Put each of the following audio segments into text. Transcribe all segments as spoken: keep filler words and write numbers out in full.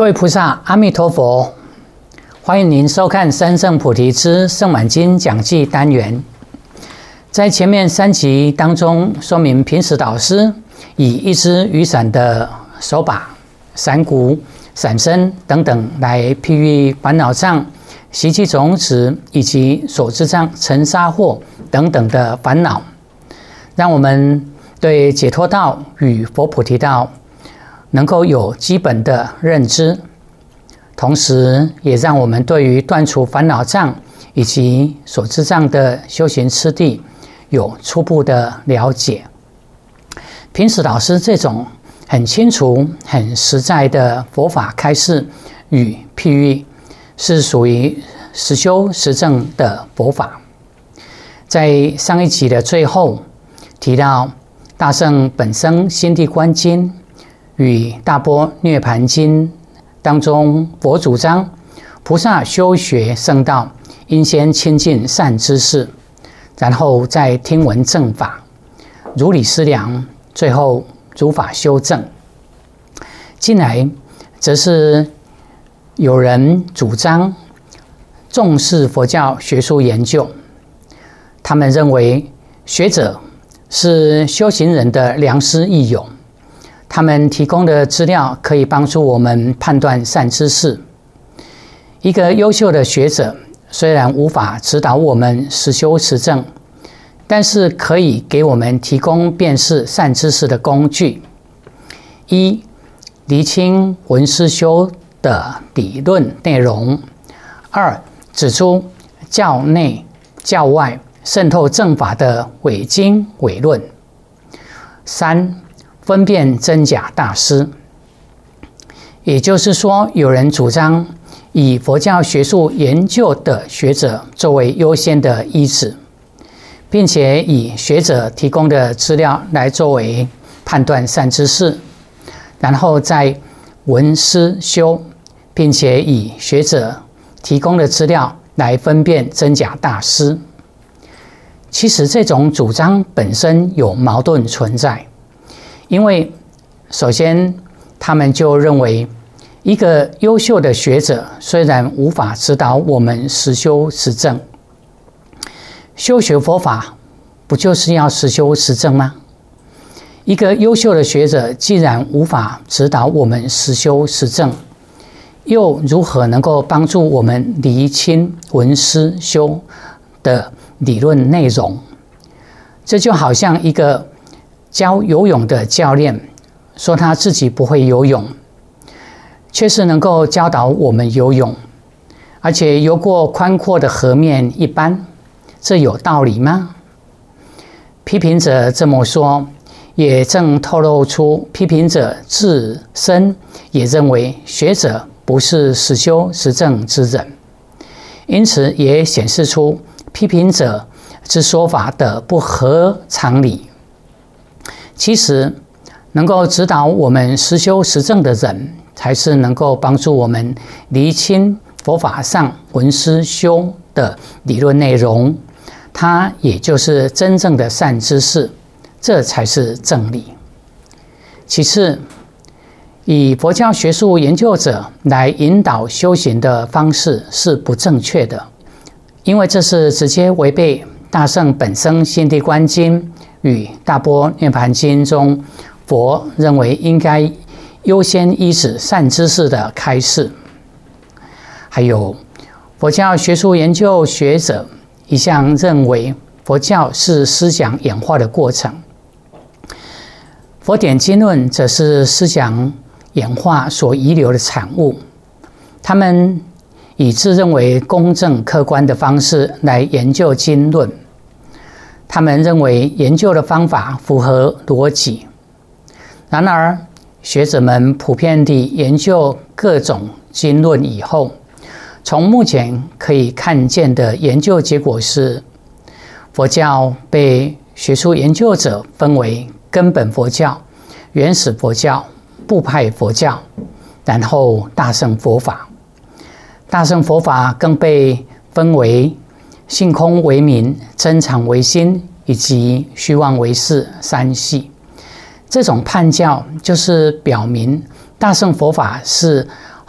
各位菩萨，阿弥陀佛！欢迎您收看《三圣菩提之圣满经讲记》单元。在前面三集当中，说明平时导师以一支雨伞的手把、伞骨、伞身等等来譬喻烦恼障、习气种子以及所知障、尘沙惑等等的烦恼，让我们对解脱道与佛菩提道能够有基本的认知，同时也让我们对于断除烦恼障以及所知障的修行次第有初步的了解。平时老师这种很清楚、很实在的佛法开示与譬喻，是属于实修实证的佛法。在上一集的最后提到大圣本生心地观经与大般涅盘经当中，佛主张菩萨修学圣道应先亲近善知识，然后再听闻正法，如理思量，最后如法修正。近来则是有人主张重视佛教学术研究，他们认为学者是修行人的良师益友，他们提供的资料可以帮助我们判断善知识。一个优秀的学者虽然无法指导我们实修实证，但是可以给我们提供辨识善知识的工具：一、厘清闻思修的理论内容；二、指出教内教外渗透正法的伪经伪论；三、分辨真假大师。也就是说，有人主张以佛教学术研究的学者作为优先的依止，并且以学者提供的资料来作为判断善知识，然后再闻思修，并且以学者提供的资料来分辨真假大师。其实这种主张本身有矛盾存在，因为首先他们就认为，一个优秀的学者虽然无法指导我们实修实证，修学佛法不就是要实修实证吗？一个优秀的学者既然无法指导我们实修实证，又如何能够帮助我们厘清闻思修的理论内容？这就好像一个教游泳的教练说他自己不会游泳，却是能够教导我们游泳，而且游过宽阔的河面一般，这有道理吗？批评者这么说，也正透露出批评者自身也认为学者不是实修实证之人，因此也显示出批评者之说法的不合常理。其实能够指导我们实修实证的人，才是能够帮助我们厘清佛法上闻思修的理论内容，它也就是真正的善知识，这才是正理。其次，以佛教学术研究者来引导修行的方式是不正确的，因为这是直接违背大圣本生心地观经与大般涅盘经中佛认为应该优先依止善知识的开示。还有佛教学术研究学者一向认为佛教是思想演化的过程，佛典经论则是思想演化所遗留的产物。他们以自认为公正客观的方式来研究经论，他们认为研究的方法符合逻辑。然而学者们普遍地研究各种经论以后，从目前可以看见的研究结果是，佛教被学术研究者分为根本佛教、原始佛教、部派佛教，然后大乘佛法。大乘佛法更被分为性空为名、真常为心以及虚妄为事三系。这种判教就是表明大乘佛法是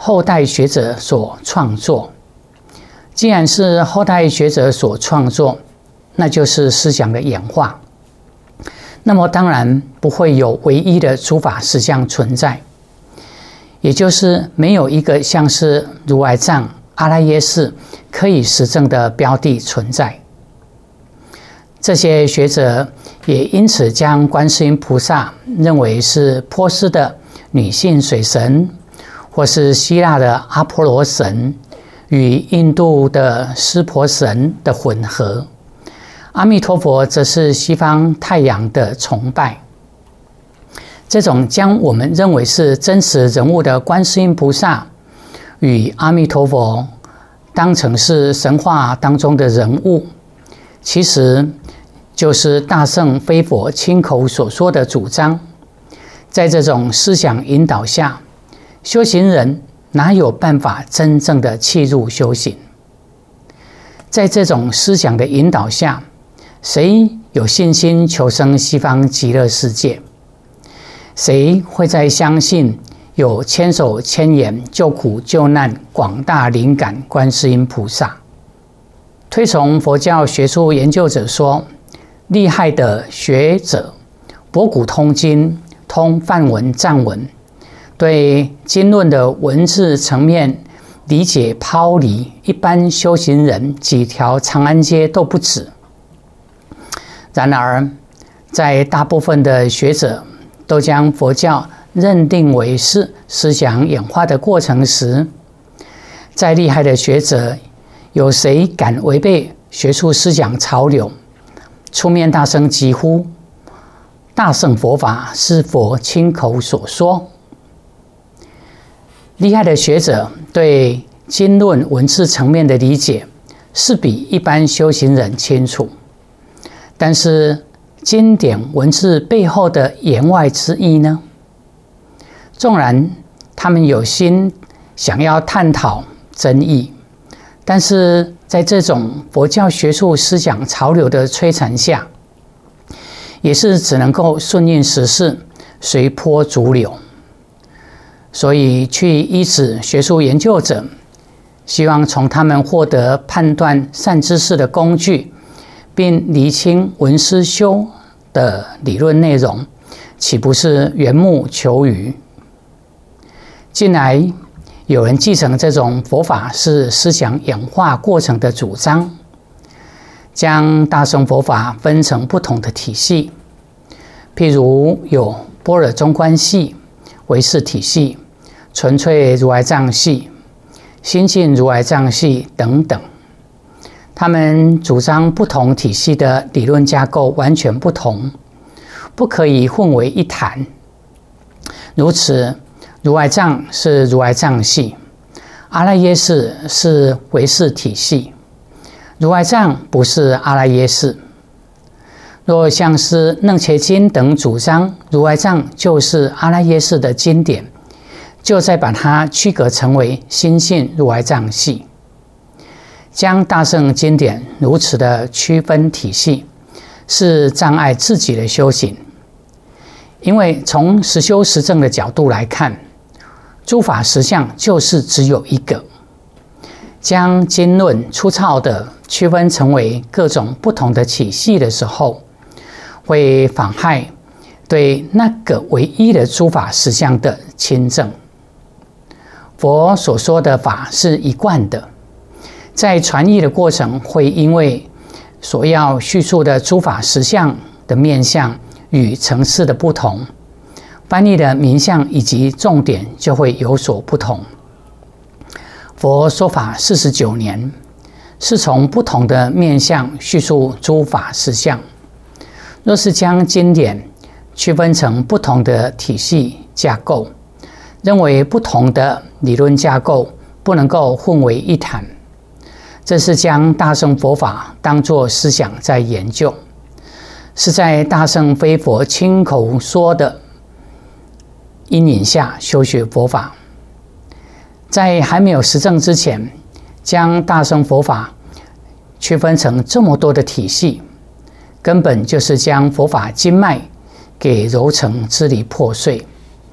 后代学者所创作。既然是后代学者所创作，那就是思想的演化，那么当然不会有唯一的诸法实相存在，也就是没有一个像是如来藏、阿赖耶识可以实证的标的存在。这些学者也因此将观世音菩萨认为是波斯的女性水神，或是希腊的阿波罗神与印度的湿婆神的混合。阿弥陀佛则是西方太阳的崇拜。这种将我们认为是真实人物的观世音菩萨与阿弥陀佛当成是神话当中的人物，其实就是大圣非佛亲口所说的主张。在这种思想引导下，修行人哪有办法真正的契入修行？在这种思想的引导下，谁有信心求生西方极乐世界？谁会再相信有千手千眼救苦救难广大灵感观世音菩萨？推崇佛教学术研究者说，厉害的学者博古通今，通梵文藏文，对经论的文字层面理解抛离一般修行人几条长安街都不止。然而，在大部分的学者都将佛教认定为是思想演化的过程时，再厉害的学者，有谁敢违背学术思想潮流，出面大声疾呼大乘佛法是佛亲口所说？厉害的学者对经论文字层面的理解是比一般修行人清楚，但是经典文字背后的言外之意呢？纵然他们有心想要探讨真意，但是在这种佛教学术思想潮流的摧残下，也是只能够顺应时势，随波逐流。所以去依止学术研究者，希望从他们获得判断善知识的工具，并厘清闻思修的理论内容，岂不是缘木求鱼？近来有人继承这种佛法是思想演化过程的主张，将大乘佛法分成不同的体系，譬如有般若中观系、唯识体系、纯粹如来藏系、心性如来藏系等等。他们主张不同体系的理论架构完全不同，不可以混为一谈。如此，如来藏是如来藏系，阿赖耶识是唯识体系，如来藏不是阿赖耶识。若像是楞伽经等主张如来藏就是阿赖耶识的经典，就再把它区隔成为心性如来藏系。将大乘经典如此的区分体系，是障碍自己的修行。因为从实修实证的角度来看，诸法实相就是只有一个。将经论粗糙的区分成为各种不同的体系的时候，会妨害对那个唯一的诸法实相的亲证。佛所说的法是一贯的，在传译的过程会因为所要叙述的诸法实相的面向与层次的不同，翻译的名相以及重点就会有所不同。佛说法四十九年，是从不同的面向叙述诸法实相。若是将经典区分成不同的体系架构，认为不同的理论架构不能够混为一谈，这是将大乘佛法当作思想在研究，是在大乘非佛亲口说的阴影下修学佛法。在还没有实证之前，将大乘佛法区分成这么多的体系，根本就是将佛法经脉给揉成支离破碎。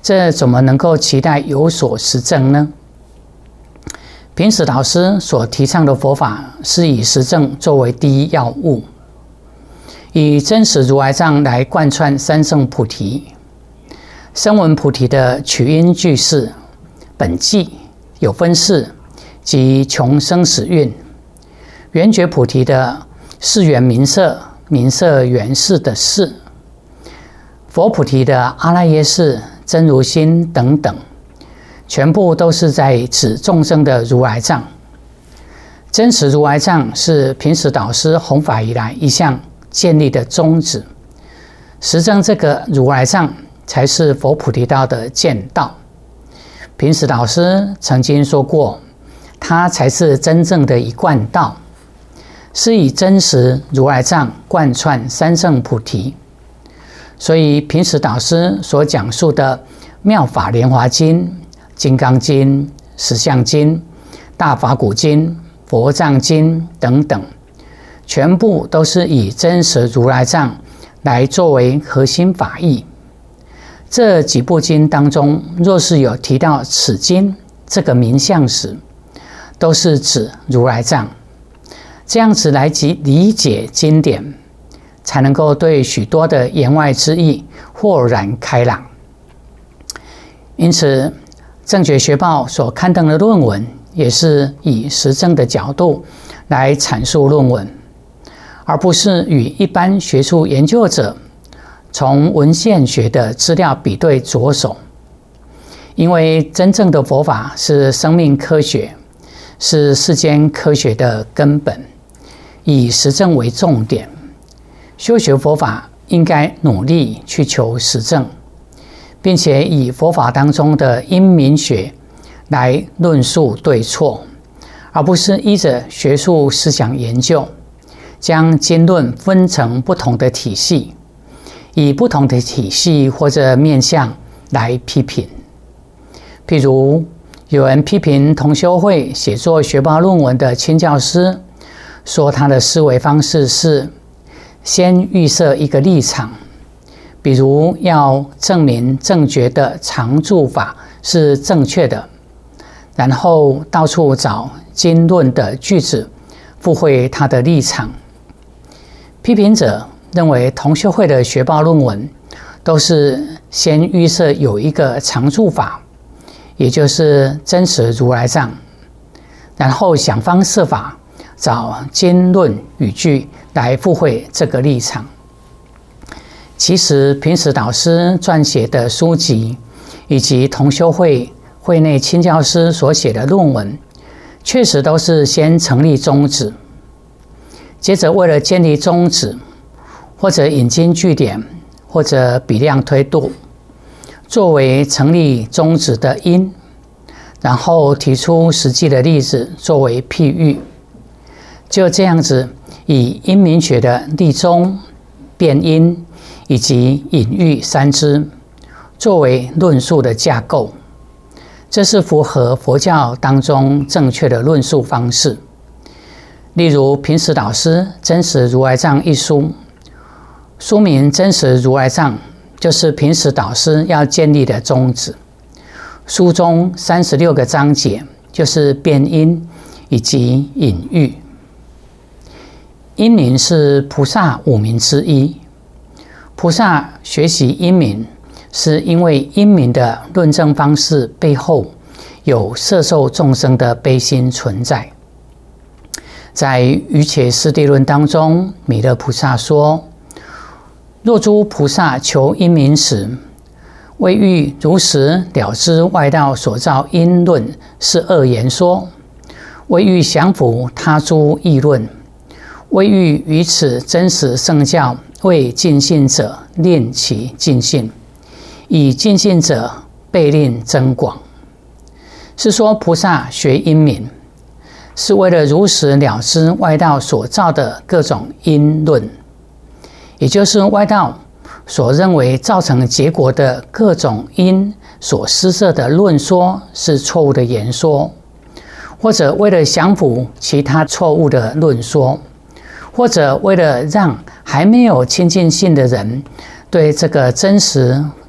这怎么能够期待有所实证呢？平时导师所提倡的佛法是以实证作为第一要务，以真实如来藏来贯穿三圣菩提。声闻菩提的取因具事、本际、有分事及穷生死运；圆觉菩提的事缘名色、名色缘事的事；佛菩提的阿赖耶识、真如心等等，全部都是在指众生的如来藏。真实如来藏是平时导师弘法以来一向建立的宗旨，实证这个如来藏才是佛菩提道的见道。平时导师曾经说过，它才是真正的一贯道，是以真实如来藏贯穿三圣菩提。所以平时导师所讲述的妙法莲华经、金刚经、十相经、大法鼓经、佛藏经等等，全部都是以真实如来藏来作为核心法义。这几部经当中，若是有提到此经这个名相时，都是指如来藏。这样子来理解经典，才能够对许多的言外之意豁然开朗。因此正觉学报所刊登的论文，也是以实证的角度来阐述论文，而不是与一般学术研究者从文献学的资料比对着手。因为真正的佛法是生命科学，是世间科学的根本，以实证为重点。修学佛法应该努力去求实证，并且以佛法当中的因明学来论述对错，而不是依着学术思想研究，将经论分成不同的体系，以不同的体系或者面向来批评。譬如有人批评同修会写作学报论文的亲教师，说他的思维方式是先预设一个立场，比如要证明正觉的常住法是正确的，然后到处找经论的句子附会他的立场。批评者认为同修会的学报论文都是先预设有一个常住法，也就是真实如来藏，然后想方设法找经论语句来附会这个立场。其实平时导师撰写的书籍，以及同修会会内亲教师所写的论文，确实都是先成立宗旨，接着为了建立宗旨，或者引经据典，或者比量推度，作为成立宗旨的因，然后提出实际的例子作为譬喻。就这样子，以因明学的立宗、辩因以及隐喻三支作为论述的架构，这是符合佛教当中正确的论述方式。例如平时导师《真实如来藏》一书，书名《真实如来藏》就是平时导师要建立的宗旨。书中三十六个章节就是辩因以及隐喻。因明是菩萨五明之一。菩萨学习因明，是因为因明的论证方式背后有摄受众生的悲心存在。在《瑜伽师地论》当中，弥勒菩萨说：若诸菩萨求因明时，为欲如实了知外道所造因论是恶言说，为欲降伏他诸议论，为欲于此真实圣教为尽信者令其尽信，以尽信者被令增广。是说菩萨学因明，是为了如实了知外道所造的各种因论，也就是外道所认为造成结果的各种因所施设的论说是错误的言说，或者为了降服其他错误的论说，或者为了让还没有亲近信的人对这个真实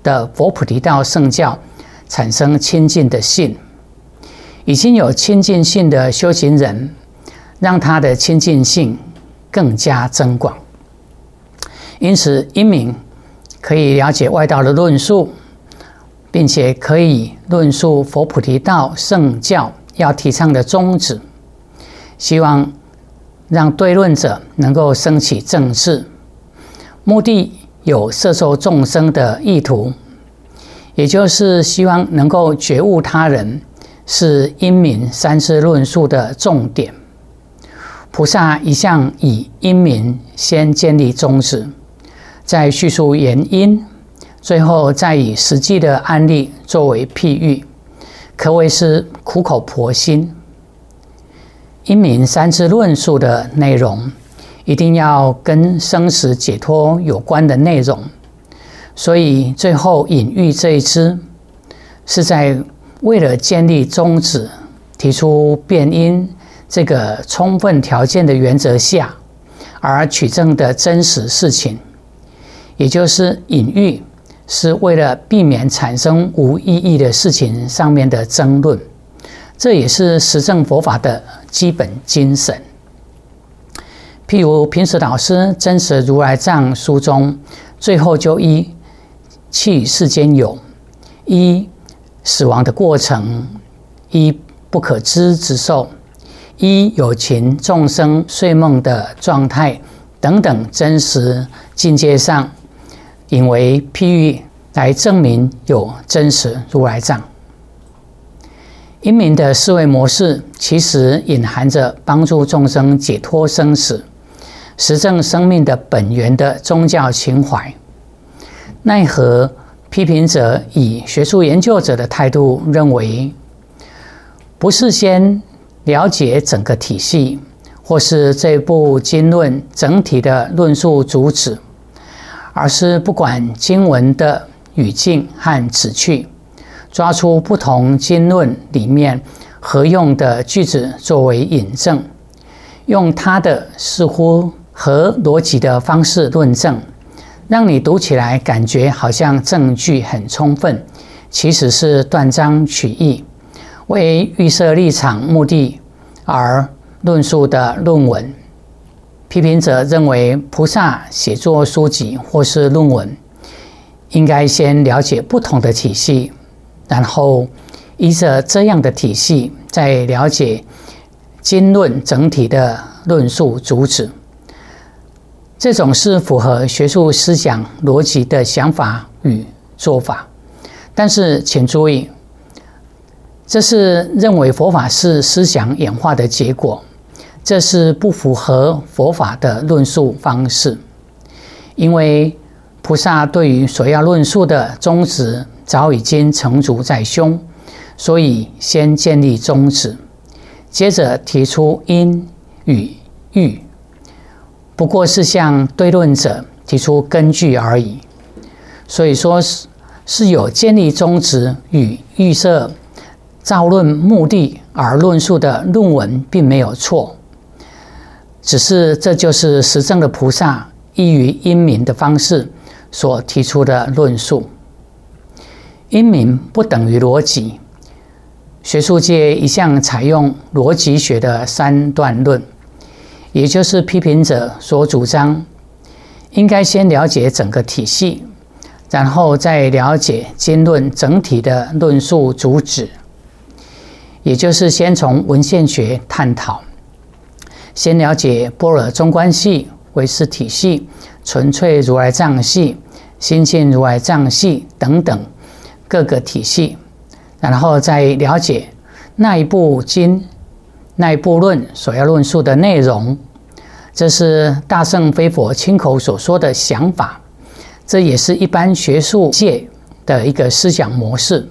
的佛菩提道圣教产生亲近的信。已经有亲近性的修行人，让他的亲近性更加增广。因此，因明可以了解外道的论述，并且可以论述佛菩提道圣教要提倡的宗旨，希望让对论者能够升起正智，目的有摄受众生的意图，也就是希望能够觉悟他人，是因明三次论述的重点。菩萨一向以因明先建立宗旨，再叙述原因，最后再以实际的案例作为譬喻，可谓是苦口婆心。因明三次论述的内容一定要跟生死解脱有关的内容，所以最后隐喻这一支是在为了建立宗旨，提出变因这个充分条件的原则下而取证的真实事情，也就是隐喻是为了避免产生无意义的事情上面的争论，这也是实证佛法的基本精神。譬如平时老师《真实如来藏》书中，最后就依气世间有，依死亡的过程，依不可知之受，依有情众生睡梦的状态等等真实境界上，引为譬喻来证明有真实如来藏。因明的思维模式其实隐含着帮助众生解脱生死、实证生命的本源的宗教情怀。奈何批评者以学术研究者的态度认为，不是先了解整个体系，或是这部经论整体的论述主旨，而是不管经文的语境和旨趣，抓出不同经论里面合用的句子作为引证，用他的似乎合逻辑的方式论证，让你读起来感觉好像证据很充分，其实是断章取义，为预设立场目的而论述的论文。批评者认为，菩萨写作书籍或是论文，应该先了解不同的体系，然后依着这样的体系，再了解经论整体的论述主旨。这种是符合学术思想逻辑的想法与做法，但是请注意，这是认为佛法是思想演化的结果，这是不符合佛法的论述方式。因为菩萨对于所要论述的宗旨早已经成竹在胸，所以先建立宗旨，接着提出因与喻，不过是向对论者提出根据而已。所以说是有建立宗旨与预设造论目的而论述的论文并没有错，只是这就是实证的菩萨依于因明的方式所提出的论述。因明不等于逻辑，学术界一向采用逻辑学的三段论，也就是批评者所主张应该先了解整个体系，然后再了解经论整体的论述主旨，也就是先从文献学探讨，先了解般若中观系、唯识体系、纯粹如来藏系、心性如来藏系等等各个体系，然后再了解那一部经、那一部论所要论述的内容。这是大乘非佛亲口所说的想法，这也是一般学术界的一个思想模式。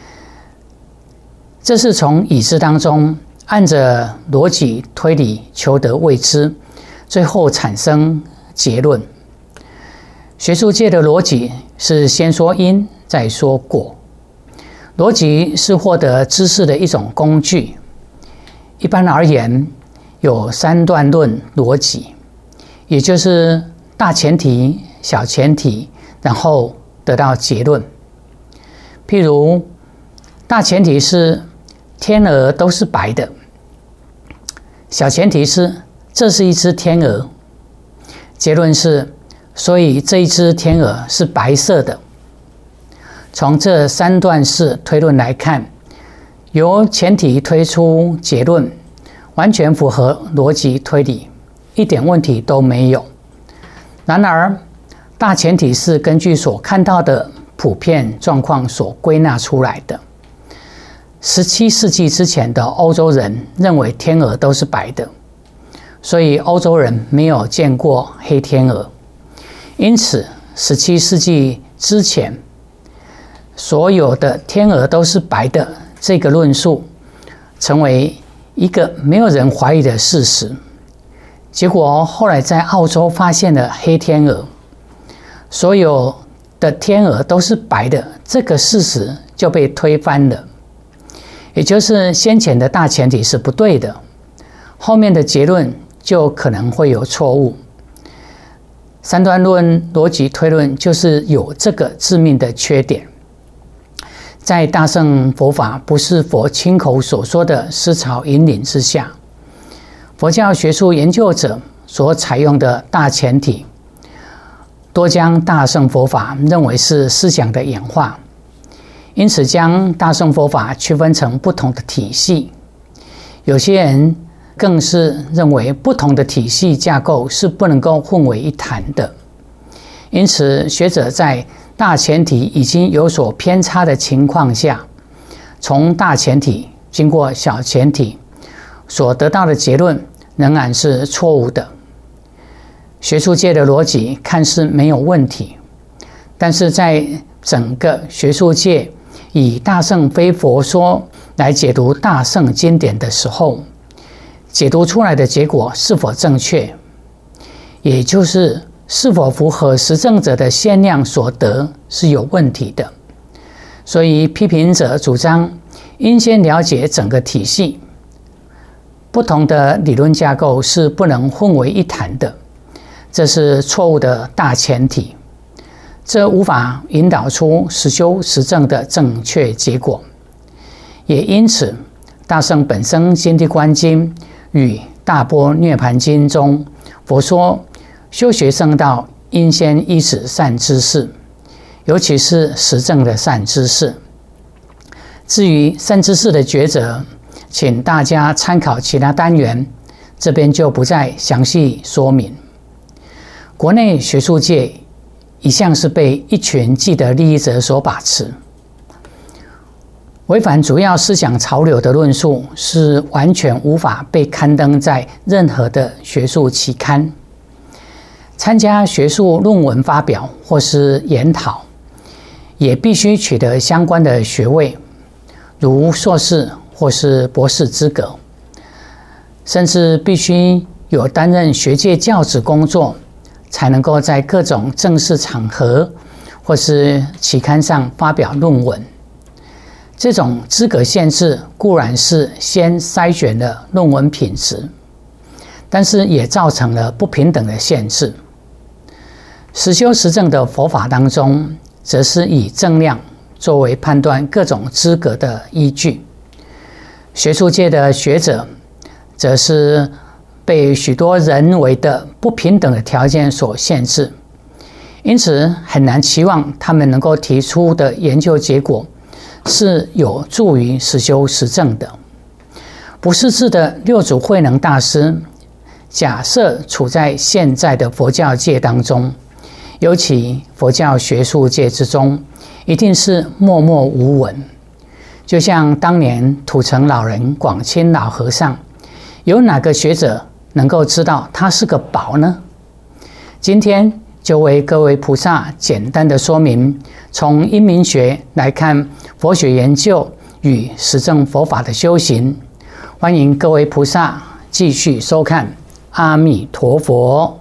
这是从已知当中按着逻辑推理求得未知，最后产生结论。学术界的逻辑是先说因再说果，逻辑是获得知识的一种工具。一般而言，有三段论逻辑，也就是大前提、小前提，然后得到结论。 譬如大前提是天鹅都是白的，小前提是这是一只天鹅，结论是所以这一只天鹅是白色的。从这三段式推论来看，由前提推出结论，完全符合逻辑推理，一点问题都没有。然而大前提是根据所看到的普遍状况所归纳出来的。十七世纪之前的欧洲人认为天鹅都是白的，所以欧洲人没有见过黑天鹅。因此十七世纪之前所有的天鹅都是白的这个论述成为一个没有人怀疑的事实。结果后来在澳洲发现了黑天鹅，所有的天鹅都是白的，这个事实就被推翻了。也就是先前的大前提是不对的，后面的结论就可能会有错误。三段论逻辑推论就是有这个致命的缺点。在大乘佛法不是佛亲口所说的思潮引领之下，佛教学术研究者所采用的大前提，多将大乘佛法认为是思想的演化，因此将大乘佛法区分成不同的体系。有些人更是认为不同的体系架构是不能够混为一谈的。因此学者在大前提已经有所偏差的情况下，从大前提经过小前提所得到的结论仍然是错误的。学术界的逻辑看似没有问题，但是在整个学术界以大乘非佛说来解读大乘经典的时候，解读出来的结果是否正确，也就是是否符合实证者的限量所得是有问题的。所以批评者主张应先了解整个体系，不同的理论架构是不能混为一谈的，这是错误的大前提，这无法引导出实修实证的正确结果。也因此大乘本生心地观经与大般涅盘经中佛说修学圣道应先依止善知识，尤其是实证的善知识。至于善知识的抉择，请大家参考其他单元，这边就不再详细说明。国内学术界一向是被一群既得利益者所把持，违反主要思想潮流的论述是完全无法被刊登在任何的学术期刊。参加学术论文发表或是研讨，也必须取得相关的学位，如硕士或是博士资格，甚至必须有担任学界教职工作，才能够在各种正式场合或是期刊上发表论文。这种资格限制固然是先筛选了论文品质，但是也造成了不平等的限制。实修实证的佛法当中，则是以正量作为判断各种资格的依据。学术界的学者，则是被许多人为的不平等的条件所限制，因此很难期望他们能够提出的研究结果是有助于实修实证的。不识字的六祖慧能大师，假设处在现在的佛教界当中，尤其佛教学术界之中，一定是默默无闻。就像当年土城老人广钦老和尚，有哪个学者能够知道他是个宝呢？今天就为各位菩萨简单的说明，从因明学来看佛学研究与实证佛法的修行。欢迎各位菩萨继续收看。阿弥陀佛。